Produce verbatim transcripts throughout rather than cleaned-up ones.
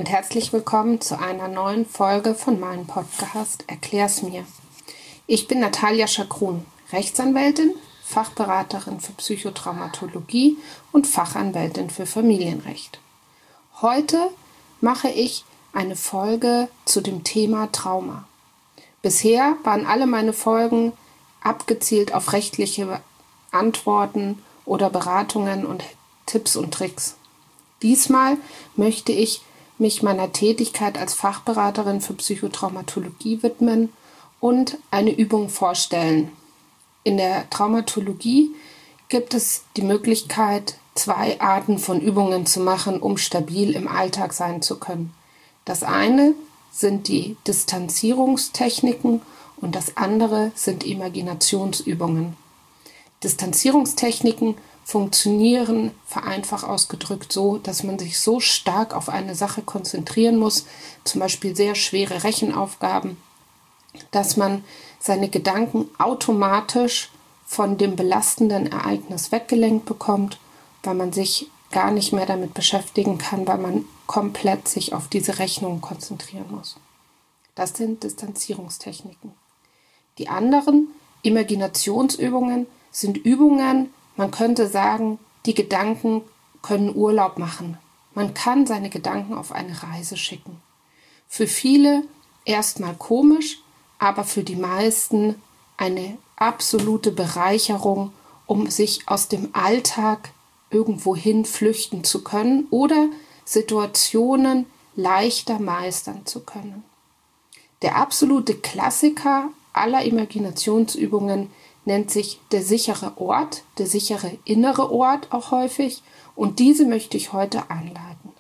und herzlich willkommen zu einer neuen Folge von meinem Podcast Erklär's mir. Ich bin Natalia Schakrun, Rechtsanwältin, Fachberaterin für Psychotraumatologie und Fachanwältin für Familienrecht. Heute mache ich eine Folge zu dem Thema Trauma. Bisher waren alle meine Folgen abgezielt auf rechtliche Antworten oder Beratungen und Tipps und Tricks. Diesmal möchte ich mich meiner Tätigkeit als Fachberaterin für Psychotraumatologie widmen und eine Übung vorstellen. In der Traumatologie gibt es die Möglichkeit, zwei Arten von Übungen zu machen, um stabil im Alltag sein zu können. Das eine sind die Distanzierungstechniken und das andere sind Imaginationsübungen. Distanzierungstechniken funktionieren vereinfacht ausgedrückt so, dass man sich so stark auf eine Sache konzentrieren muss, zum Beispiel sehr schwere Rechenaufgaben, dass man seine Gedanken automatisch von dem belastenden Ereignis weggelenkt bekommt, weil man sich gar nicht mehr damit beschäftigen kann, weil man komplett sich auf diese Rechnung konzentrieren muss. Das sind Distanzierungstechniken. Die anderen Imaginationsübungen sind Übungen, man könnte sagen, die Gedanken können Urlaub machen. Man kann seine Gedanken auf eine Reise schicken. Für viele erstmal komisch, aber für die meisten eine absolute Bereicherung, um sich aus dem Alltag irgendwohin flüchten zu können oder Situationen leichter meistern zu können. Der absolute Klassiker aller Imaginationsübungen nennt sich der sichere Ort, der sichere innere Ort auch häufig, und diese möchte ich heute einleiten.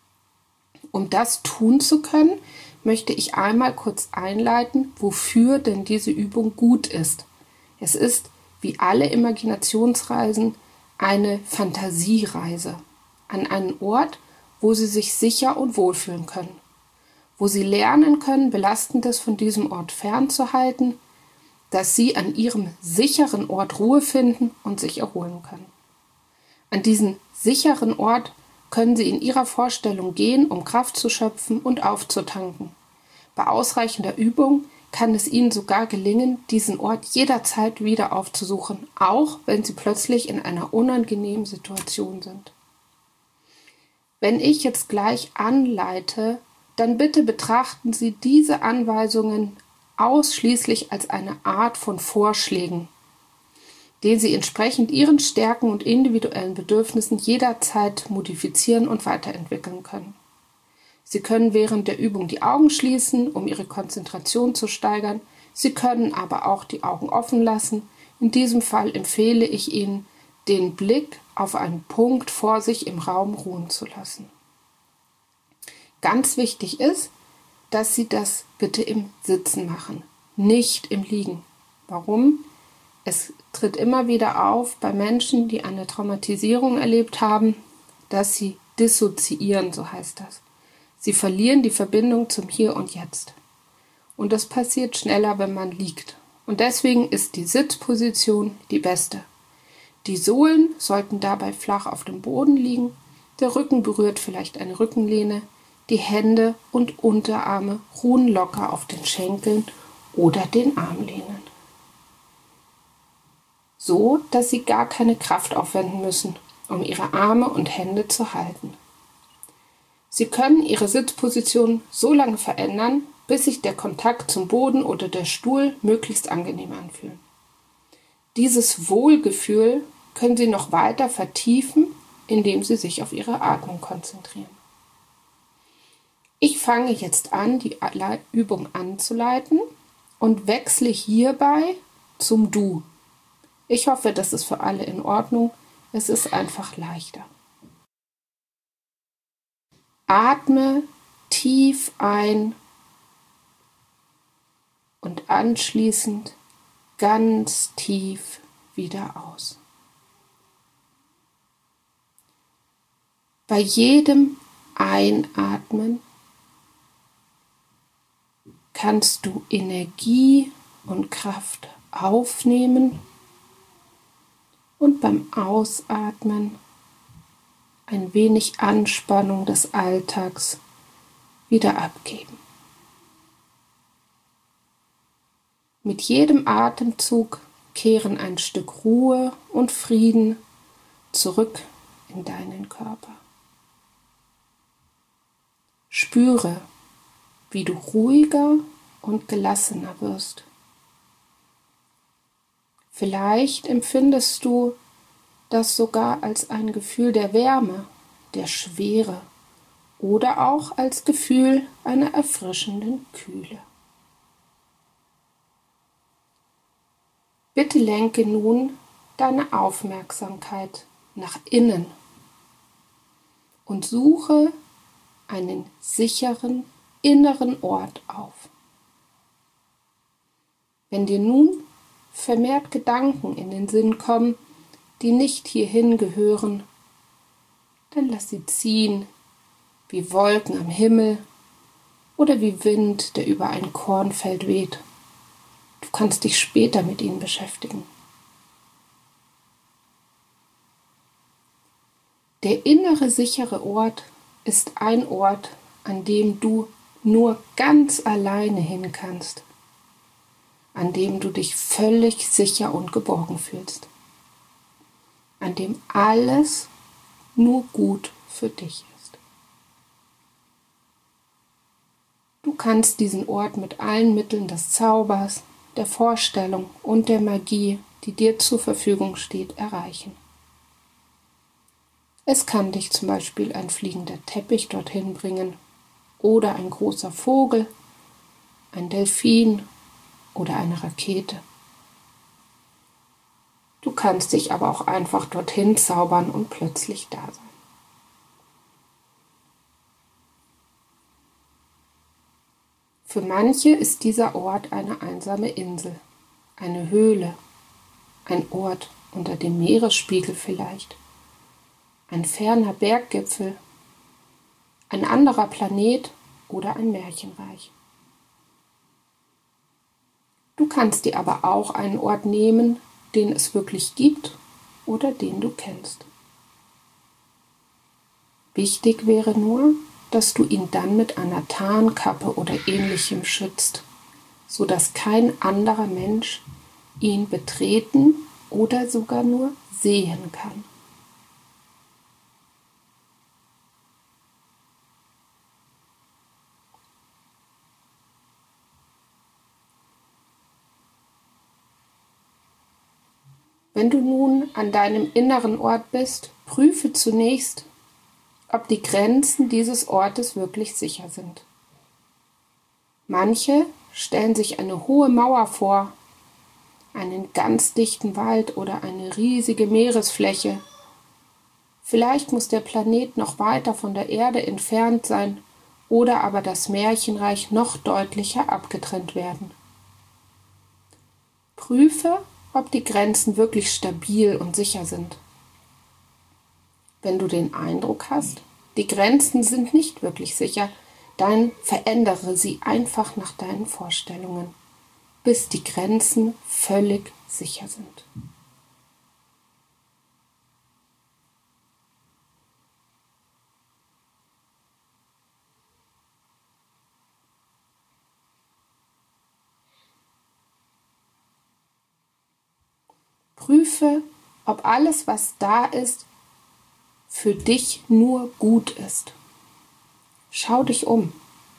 Um das tun zu können, möchte ich einmal kurz einleiten, wofür denn diese Übung gut ist. Es ist, wie alle Imaginationsreisen, eine Fantasiereise an einen Ort, wo Sie sich sicher und wohlfühlen können, wo Sie lernen können, Belastendes von diesem Ort fernzuhalten, dass Sie an Ihrem sicheren Ort Ruhe finden und sich erholen können. An diesen sicheren Ort können Sie in Ihrer Vorstellung gehen, um Kraft zu schöpfen und aufzutanken. Bei ausreichender Übung kann es Ihnen sogar gelingen, diesen Ort jederzeit wieder aufzusuchen, auch wenn Sie plötzlich in einer unangenehmen Situation sind. Wenn ich jetzt gleich anleite, dann bitte betrachten Sie diese Anweisungen ausschließlich als eine Art von Vorschlägen, den Sie entsprechend Ihren Stärken und individuellen Bedürfnissen jederzeit modifizieren und weiterentwickeln können. Sie können während der Übung die Augen schließen, um Ihre Konzentration zu steigern. Sie können aber auch die Augen offen lassen. In diesem Fall empfehle ich Ihnen, den Blick auf einen Punkt vor sich im Raum ruhen zu lassen. Ganz wichtig ist, dass Sie das bitte im Sitzen machen, nicht im Liegen. Warum? Es tritt immer wieder auf bei Menschen, die eine Traumatisierung erlebt haben, dass sie dissoziieren, so heißt das. Sie verlieren die Verbindung zum Hier und Jetzt. Und das passiert schneller, wenn man liegt. Und deswegen ist die Sitzposition die beste. Die Sohlen sollten dabei flach auf dem Boden liegen, der Rücken berührt vielleicht eine Rückenlehne, die Hände und Unterarme ruhen locker auf den Schenkeln oder den Armlehnen. So, dass Sie gar keine Kraft aufwenden müssen, um Ihre Arme und Hände zu halten. Sie können Ihre Sitzposition so lange verändern, bis sich der Kontakt zum Boden oder der Stuhl möglichst angenehm anfühlt. Dieses Wohlgefühl können Sie noch weiter vertiefen, indem Sie sich auf Ihre Atmung konzentrieren. Ich fange jetzt an, die Übung anzuleiten und wechsle hierbei zum Du. Ich hoffe, das ist für alle in Ordnung. Es ist einfach leichter. Atme tief ein und anschließend ganz tief wieder aus. Bei jedem Einatmen kannst du Energie und Kraft aufnehmen und beim Ausatmen ein wenig Anspannung des Alltags wieder abgeben. Mit jedem Atemzug kehren ein Stück Ruhe und Frieden zurück in deinen Körper. Spüre, wie du ruhiger und gelassener wirst. Vielleicht empfindest du das sogar als ein Gefühl der Wärme, der Schwere oder auch als Gefühl einer erfrischenden Kühle. Bitte lenke nun deine Aufmerksamkeit nach innen und suche einen sicheren inneren Ort auf. Wenn dir nun vermehrt Gedanken in den Sinn kommen, die nicht hierhin gehören, dann lass sie ziehen, wie Wolken am Himmel oder wie Wind, der über ein Kornfeld weht. Du kannst dich später mit ihnen beschäftigen. Der innere sichere Ort ist ein Ort, an dem du nur ganz alleine hin kannst, an dem du dich völlig sicher und geborgen fühlst, an dem alles nur gut für dich ist. Du kannst diesen Ort mit allen Mitteln des Zaubers, der Vorstellung und der Magie, die dir zur Verfügung steht, erreichen. Es kann dich zum Beispiel ein fliegender Teppich dorthin bringen oder ein großer Vogel, ein Delfin oder eine Rakete. Du kannst dich aber auch einfach dorthin zaubern und plötzlich da sein. Für manche ist dieser Ort eine einsame Insel, eine Höhle, ein Ort unter dem Meeresspiegel vielleicht, ein ferner Berggipfel, ein anderer Planet oder ein Märchenreich. Du kannst dir aber auch einen Ort nehmen, den es wirklich gibt oder den du kennst. Wichtig wäre nur, dass du ihn dann mit einer Tarnkappe oder ähnlichem schützt, sodass kein anderer Mensch ihn betreten oder sogar nur sehen kann. Wenn du nun an deinem inneren Ort bist, prüfe zunächst, ob die Grenzen dieses Ortes wirklich sicher sind. Manche stellen sich eine hohe Mauer vor, einen ganz dichten Wald oder eine riesige Meeresfläche. Vielleicht muss der Planet noch weiter von der Erde entfernt sein oder aber das Märchenreich noch deutlicher abgetrennt werden. Prüfe, ob die Grenzen wirklich stabil und sicher sind. Wenn du den Eindruck hast, die Grenzen sind nicht wirklich sicher, dann verändere sie einfach nach deinen Vorstellungen, bis die Grenzen völlig sicher sind. Prüfe, ob alles, was da ist, für dich nur gut ist. Schau dich um.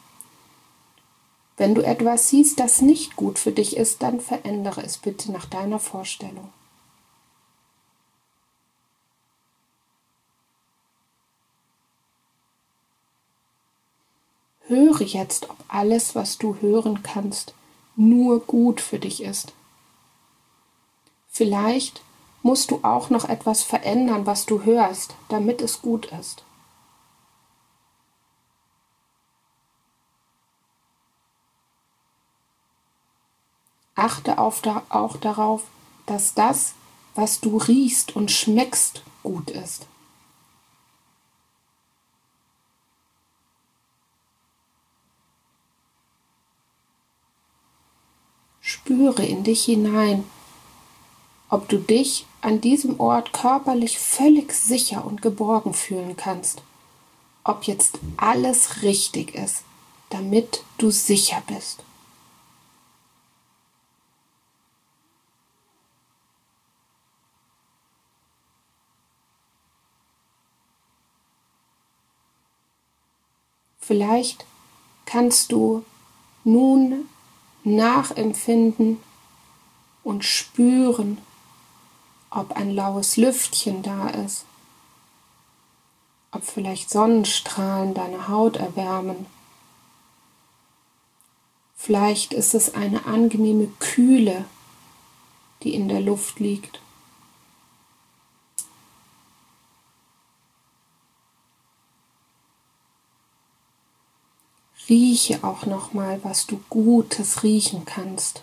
Wenn du etwas siehst, das nicht gut für dich ist, dann verändere es bitte nach deiner Vorstellung. Höre jetzt, ob alles, was du hören kannst, nur gut für dich ist. Vielleicht musst du auch noch etwas verändern, was du hörst, damit es gut ist. Achte auf da, auch darauf, dass das, was du riechst und schmeckst, gut ist. Spüre in dich hinein, ob du dich an diesem Ort körperlich völlig sicher und geborgen fühlen kannst, ob jetzt alles richtig ist, damit du sicher bist. Vielleicht kannst du nun nachempfinden und spüren, ob ein laues Lüftchen da ist, ob vielleicht Sonnenstrahlen deine Haut erwärmen. Vielleicht ist es eine angenehme Kühle, die in der Luft liegt. Rieche auch nochmal, was du Gutes riechen kannst.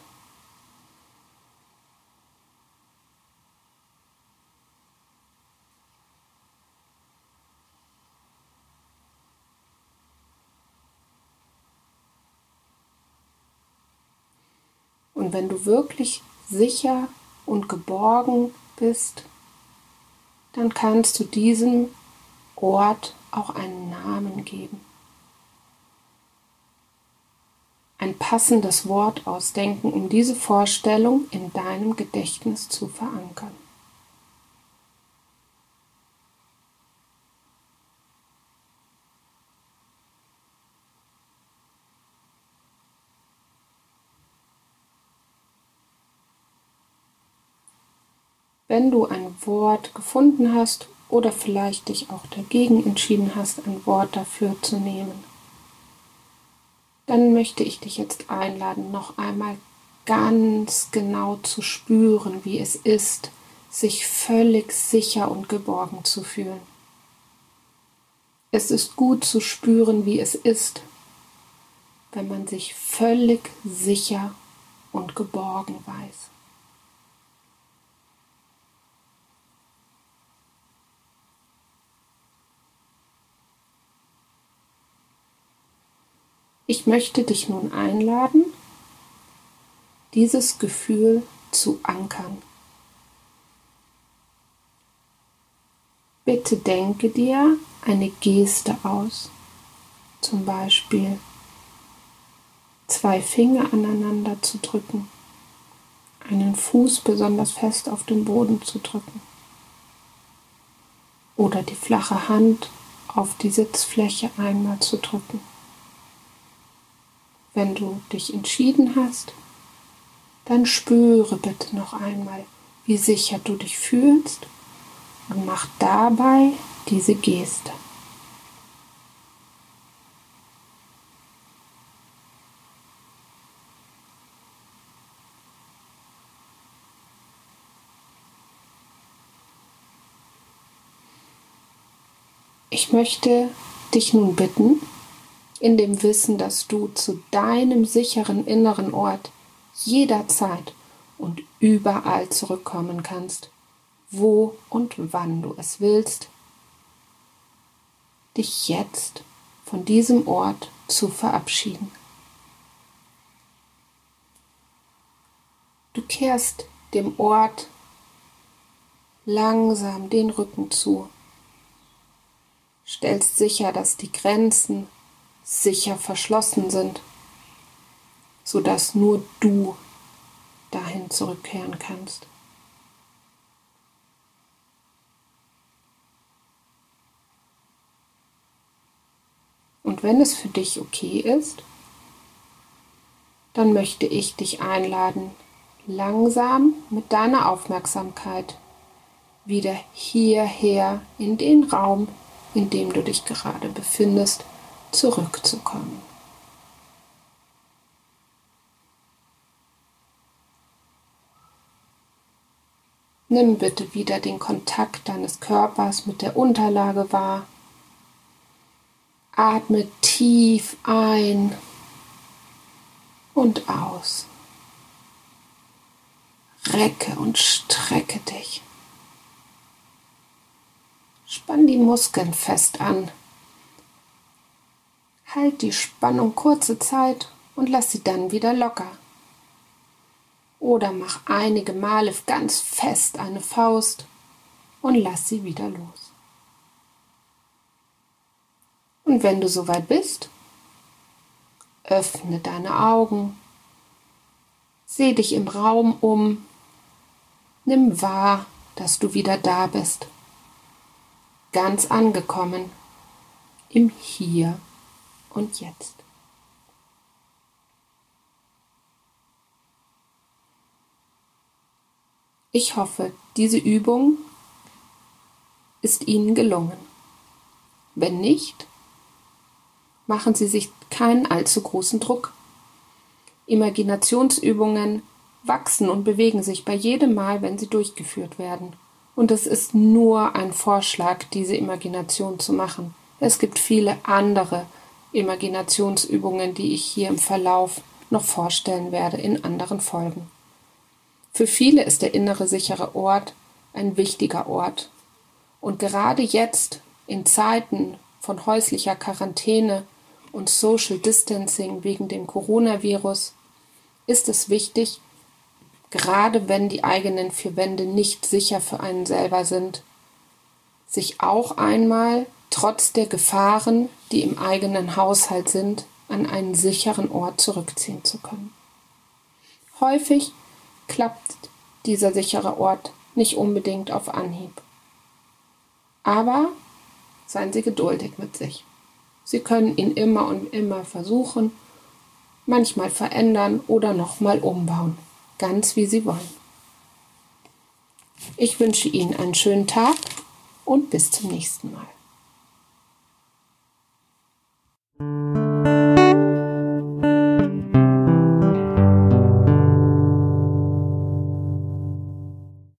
Und wenn du wirklich sicher und geborgen bist, dann kannst du diesem Ort auch einen Namen geben. Ein passendes Wort ausdenken, um diese Vorstellung in deinem Gedächtnis zu verankern. Wenn du ein Wort gefunden hast oder vielleicht dich auch dagegen entschieden hast, ein Wort dafür zu nehmen, dann möchte ich dich jetzt einladen, noch einmal ganz genau zu spüren, wie es ist, sich völlig sicher und geborgen zu fühlen. Es ist gut zu spüren, wie es ist, wenn man sich völlig sicher und geborgen weiß. Ich möchte dich nun einladen, dieses Gefühl zu ankern. Bitte denke dir eine Geste aus, zum Beispiel zwei Finger aneinander zu drücken, einen Fuß besonders fest auf den Boden zu drücken oder die flache Hand auf die Sitzfläche einmal zu drücken. Wenn du dich entschieden hast, dann spüre bitte noch einmal, wie sicher du dich fühlst und mach dabei diese Geste. Ich möchte dich nun bitten, in dem Wissen, dass du zu deinem sicheren inneren Ort jederzeit und überall zurückkommen kannst, wo und wann du es willst, dich jetzt von diesem Ort zu verabschieden. Du kehrst dem Ort langsam den Rücken zu, stellst sicher, dass die Grenzen sicher verschlossen sind, sodass nur du dahin zurückkehren kannst. Und wenn es für dich okay ist, dann möchte ich dich einladen, langsam mit deiner Aufmerksamkeit wieder hierher in den Raum, in dem du dich gerade befindest, zurückzukommen. Nimm bitte wieder den Kontakt deines Körpers mit der Unterlage wahr. Atme tief ein und aus. Recke und strecke dich. Spann die Muskeln fest an. Halt die Spannung kurze Zeit und lass sie dann wieder locker. Oder mach einige Male ganz fest eine Faust und lass sie wieder los. Und wenn du soweit bist, Öffne deine Augen. Seh dich im Raum um. Nimm wahr, dass du wieder da bist. Ganz angekommen im Hier und Jetzt. Ich hoffe, diese Übung ist Ihnen gelungen. Wenn nicht, machen Sie sich keinen allzu großen Druck. Imaginationsübungen wachsen und bewegen sich bei jedem Mal, wenn sie durchgeführt werden. Und es ist nur ein Vorschlag, diese Imagination zu machen. Es gibt viele andere Imaginationsübungen, die ich hier im Verlauf noch vorstellen werde in anderen Folgen. Für viele ist der innere sichere Ort ein wichtiger Ort. Und gerade jetzt, in Zeiten von häuslicher Quarantäne und Social Distancing wegen dem Coronavirus, ist es wichtig, gerade wenn die eigenen vier Wände nicht sicher für einen selber sind, sich auch einmal, trotz der Gefahren, die im eigenen Haushalt sind, an einen sicheren Ort zurückziehen zu können. Häufig klappt dieser sichere Ort nicht unbedingt auf Anhieb. Aber seien Sie geduldig mit sich. Sie können ihn immer und immer versuchen, manchmal verändern oder nochmal umbauen, ganz wie Sie wollen. Ich wünsche Ihnen einen schönen Tag und bis zum nächsten Mal.